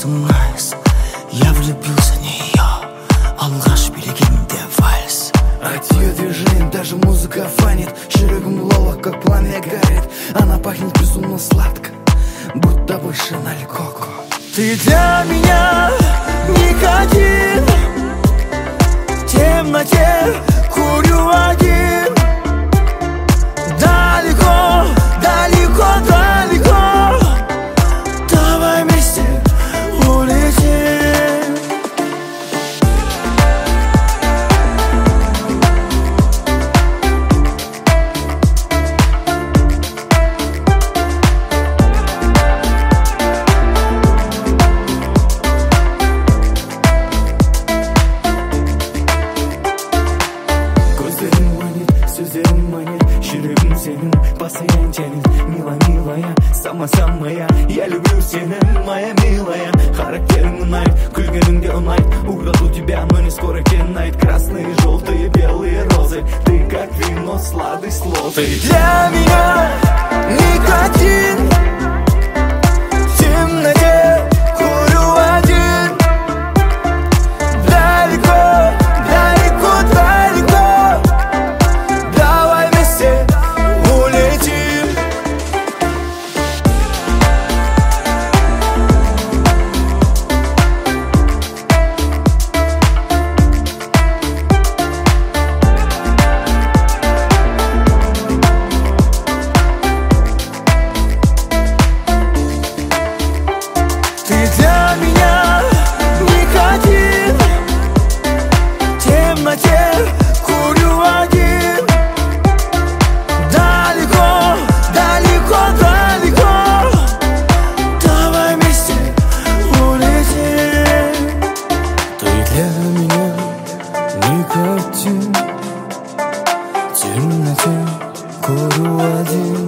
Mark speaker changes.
Speaker 1: признаюсь, я влюбился в нее, алғаш билегенде вальс.
Speaker 2: От ее движений даже музыка фанит, жүрегім лолок, как пламя горит. Она пахнет безумно сладко, будто выше на коко.
Speaker 1: Ты для меня никотин, в темноте курю один. Далеко, далеко, далеко, давай вместе улетим.
Speaker 2: Сөздерім манер, жүрегім сенің постоянно тянет. Милая, самая, я люблю сені, моя милая. Характерің ұнайды, күлгенің де ұнайды. Украду тебя, но не скоро кенает. Красные, желтые, белые розы, ты как вино, сладость слов.
Speaker 1: Ты для меня никотин, в темноте курю один. Далеко, далеко, далеко, давай вместе улетим. Ты для меня никотин, в темноте курю один. Далеко, далеко, далеко, давай вместе улетим. Ты для меня никотин, в темноте курю один.